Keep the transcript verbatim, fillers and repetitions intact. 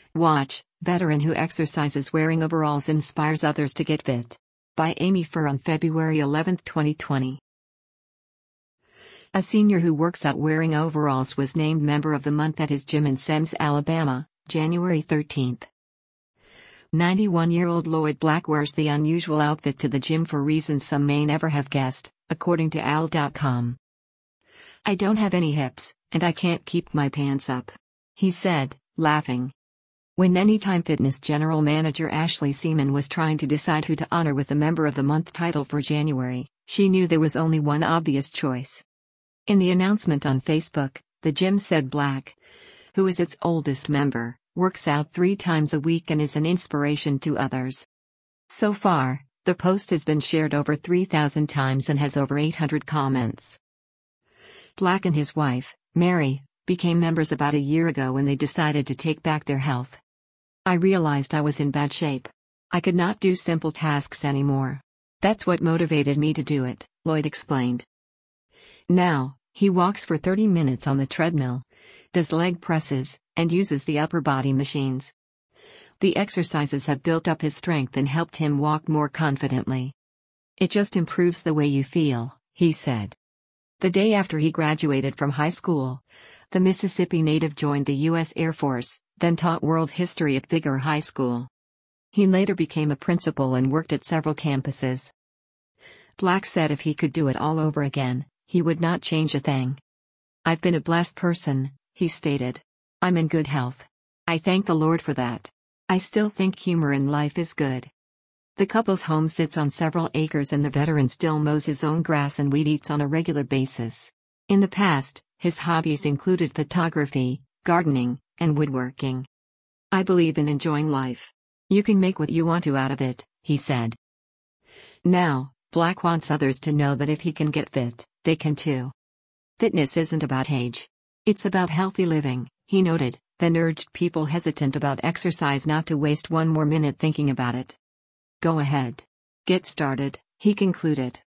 Watch, veteran who exercises wearing overalls inspires others to get fit. By Amy Furr on February eleventh, twenty twenty. A senior who works out wearing overalls was named Member of the Month at his gym in Semmes, Alabama, January thirteenth. ninety-one-year-old Lloyd Black wears the unusual outfit to the gym for reasons some may never have guessed, according to A L dot com. "I don't have any hips, and I can't keep my pants up," he said, laughing. When Anytime Fitness General Manager Ashley Seaman was trying to decide who to honor with the Member of the Month title for January, she knew there was only one obvious choice. In the announcement on Facebook, the gym said Black, who is its oldest member, works out three times a week and is an inspiration to others. So far, the post has been shared over three thousand times and has over eight hundred comments. Black and his wife, Mary, became members about a year ago when they decided to take back their health. "I realized I was in bad shape. I could not do simple tasks anymore. That's what motivated me to do it," Lloyd explained. Now, he walks for thirty minutes on the treadmill, does leg presses, and uses the upper body machines. The exercises have built up his strength and helped him walk more confidently. "It just improves the way you feel," he said. The day after he graduated from high school, the Mississippi native joined the U S Air Force, then taught world history at Vigor High School. He later became a principal and worked at several campuses. Black said if he could do it all over again, he would not change a thing. "I've been a blessed person," he stated. "I'm in good health. I thank the Lord for that. I still think humor in life is good." The couple's home sits on several acres and the veteran still mows his own grass and weed eats on a regular basis. In the past, his hobbies included photography, gardening, and woodworking. "I believe in enjoying life. You can make what you want to out of it," he said. Now, Black wants others to know that if he can get fit, they can too. Fitness isn't about age. It's about healthy living, he noted, then urged people hesitant about exercise not to waste one more minute thinking about it. "Go ahead. Get started," he concluded.